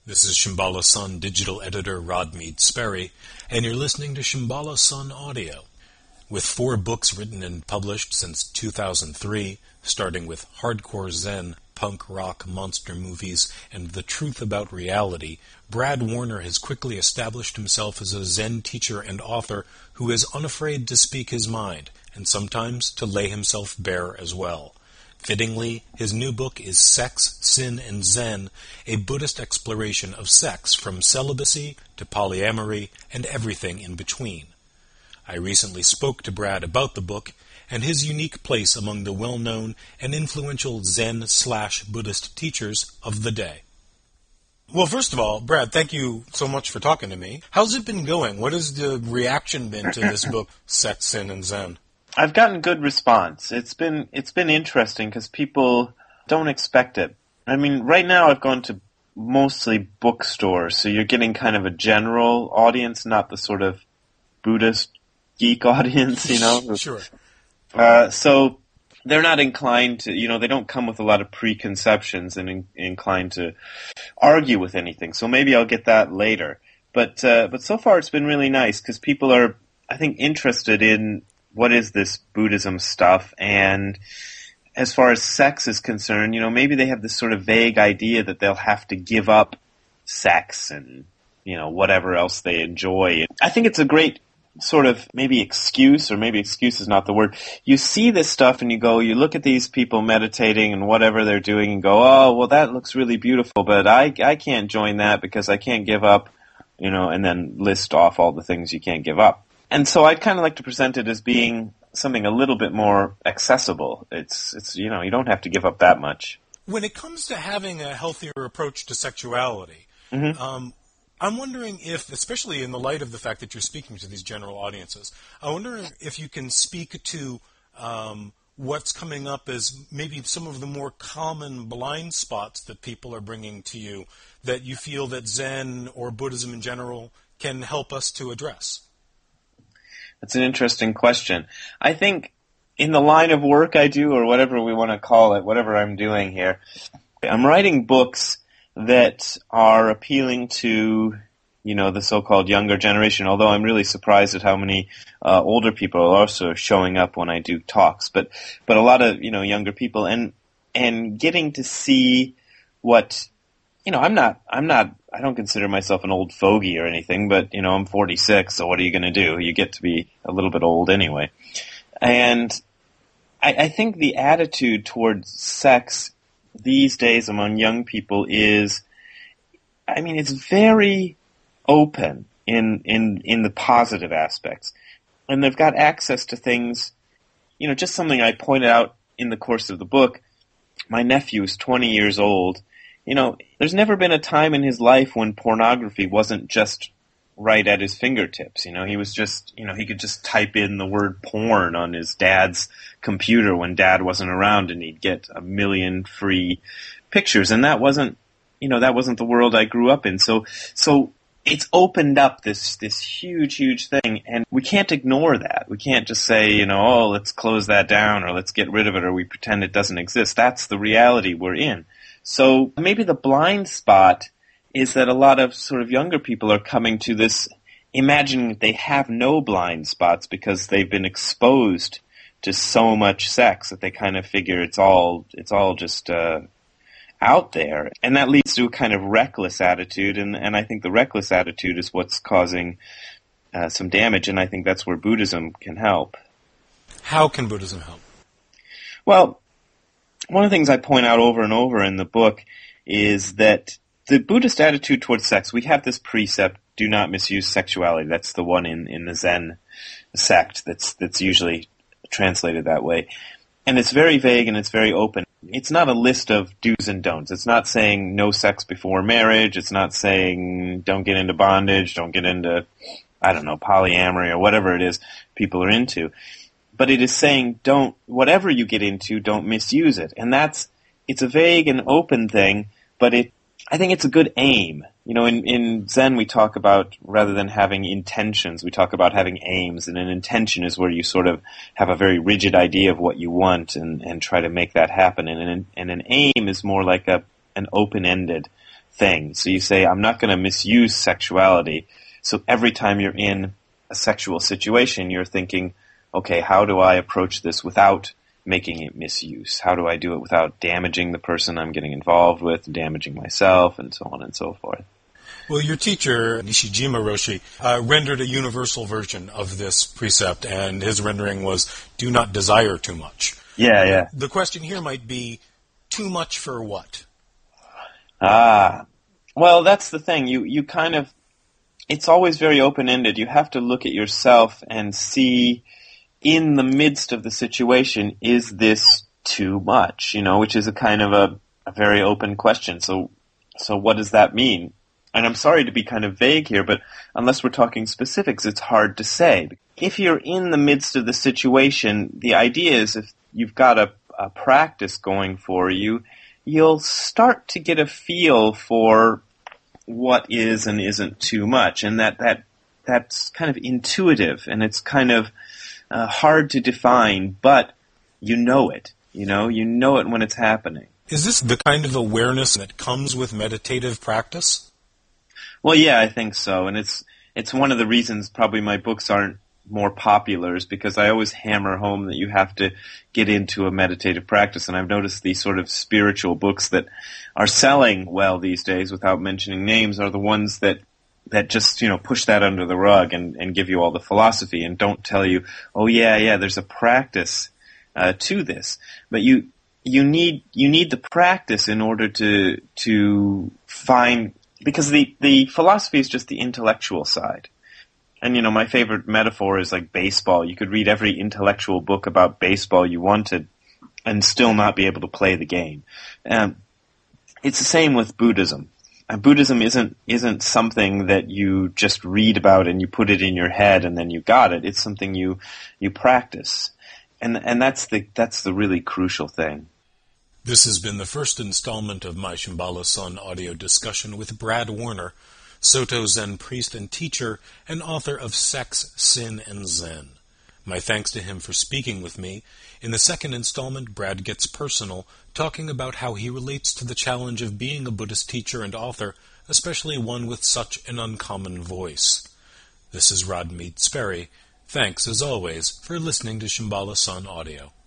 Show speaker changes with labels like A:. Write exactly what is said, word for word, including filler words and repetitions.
A: This is Shambhala Sun digital editor Rod Mead Sperry, and you're listening to Shambhala Sun Audio. With four books written and published since two thousand three, starting with Hardcore Zen, Punk Rock, Monster Movies, and The Truth About Reality, Brad Warner has quickly established himself as a Zen teacher and author who is unafraid to speak his mind, and sometimes to lay himself bare as well. Fittingly, his new book is Sex, Sin, and Zen, a Buddhist exploration of sex from celibacy to polyamory and everything in between. I recently spoke to Brad about the book and his unique place among the well-known and influential Zen-slash-Buddhist teachers of the day. Well, first of all, Brad, thank you so much for talking to me. How's it been going? What has the reaction been to this book, Sex, Sin, and Zen?
B: I've gotten good response. It's been it's been interesting because people don't expect it. I mean, right now I've gone to mostly bookstores, so you're getting kind of a general audience, not the sort of Buddhist geek audience, you know?
A: Sure.
B: Uh, so they're not inclined to, you know, they don't come with a lot of preconceptions and in, inclined to argue with anything. So maybe I'll get that later. But uh, but so far it's been really nice because people are, I think, interested in what is this Buddhism stuff, and as far as sex is concerned, you know, maybe they have this sort of vague idea that they'll have to give up sex and, you know, whatever else they enjoy. I think it's a great sort of maybe excuse, or maybe excuse is not the word. You see this stuff and you go, you look at these people meditating and whatever they're doing and go, oh, well, that looks really beautiful, but I, I can't join that because I can't give up, you know, and then list off all the things you can't give up. And so I'd kind of like to present it as being something a little bit more accessible. It's, it's you know, you don't have to give up that much.
A: When it comes to having a healthier approach to sexuality,
B: Mm-hmm.
A: um, I'm wondering if, especially in the light of the fact that you're speaking to these general audiences, I wonder if you can speak to um, what's coming up as maybe some of the more common blind spots that people are bringing to you that you feel that Zen or Buddhism in general can help us to address.
B: That's an interesting question. I think in the line of work I do, or whatever we want to call it, whatever I'm doing here, I'm writing books that are appealing to, you know, the so-called younger generation, although I'm really surprised at how many uh, older people are also showing up when I do talks. But but a lot of, you know, younger people, and and getting to see what, you know, I'm not, I'm not, I don't consider myself an old fogey or anything, but, you know, I'm forty-six, so what are you going to do? You get to be a little bit old anyway. And I, I think the attitude towards sex these days among young people is, I mean, it's very open in, in, in the positive aspects. And they've got access to things, you know, just something I pointed out in the course of the book. My nephew is twenty years old. You know, there's never been a time in his life when pornography wasn't just right at his fingertips. You know, he was just, you know, he could just type in the word porn on his dad's computer when dad wasn't around, and he'd get a million free pictures. And that wasn't, you know, that wasn't the world I grew up in. So, so it's opened up this, this huge, huge thing, and we can't ignore that. We can't just say, you know, oh, let's close that down, or let's get rid of it, or we pretend it doesn't exist. That's the reality we're in. So maybe the blind spot is that a lot of sort of younger people are coming to this imagining that they have no blind spots because they've been exposed to so much sex that they kind of figure it's all it's all just uh, out there. And that leads to a kind of reckless attitude, and, and I think the reckless attitude is what's causing uh, some damage, and I think that's where Buddhism can help.
A: How can Buddhism help?
B: Well, one of the things I point out over and over in the book is that the Buddhist attitude towards sex, we have this precept, do not misuse sexuality. That's the one in, in the Zen sect that's that's usually translated that way. And it's very vague and it's very open. It's not a list of do's and don'ts. It's not saying no sex before marriage. It's not saying don't get into bondage, don't get into, I don't know, polyamory or whatever it is people are into. But it is saying don't, whatever you get into, don't misuse it. And that's, it's a vague and open thing, but it, I think it's a good aim. You know, in, in Zen we talk about, rather than having intentions, we talk about having aims, and an intention is where you sort of have a very rigid idea of what you want and, and try to make that happen. And an, and an aim is more like a an open-ended thing. So you say, I'm not going to misuse sexuality. So every time you're in a sexual situation, you're thinking, okay, how do I approach this without making it misuse? How do I do it without damaging the person I'm getting involved with, damaging myself, and so on and so forth?
A: Well, your teacher, Nishijima Roshi, uh, rendered a universal version of this precept, and his rendering was, do not desire too much.
B: Yeah, yeah.
A: The question here might be, too much for what?
B: Ah, well, that's the thing. You, you kind of, it's always very open-ended. You have to look at yourself and see, in the midst of the situation, is this too much? You know, which is a kind of a, a very open question. So, so what does that mean? And I'm sorry to be kind of vague here, but unless we're talking specifics, it's hard to say. If you're in the midst of the situation, the idea is if you've got a, a practice going for you, you'll start to get a feel for what is and isn't too much, and that, that that's kind of intuitive, and it's kind of uh, hard to define, but you know it. You know, you know it when it's happening.
A: Is this the kind of awareness that comes with meditative practice?
B: Well, yeah, I think so, and it's it's one of the reasons probably my books aren't more popular is because I always hammer home that you have to get into a meditative practice, and I've noticed these sort of spiritual books that are selling well these days, without mentioning names, are the ones that that just, you know, push that under the rug and, and give you all the philosophy and don't tell you, oh yeah, yeah, there's a practice uh, to this, but you you need you need the practice in order to to find. Because the, the philosophy is just the intellectual side. And, you know, my favorite metaphor is like baseball. You could read every intellectual book about baseball you wanted and still not be able to play the game. Um, it's the same with Buddhism. Uh, Buddhism isn't isn't something that you just read about and you put it in your head and then you got it. It's something you you practice. And and that's the that's the really crucial thing.
A: This has been the first installment of my Shambhala Sun audio discussion with Brad Warner, Soto Zen priest and teacher, and author of Sex, Sin, and Zen. My thanks to him for speaking with me. In the second installment, Brad gets personal, talking about how he relates to the challenge of being a Buddhist teacher and author, especially one with such an uncommon voice. This is Rod Mead Sperry. Thanks, as always, for listening to Shambhala Sun Audio.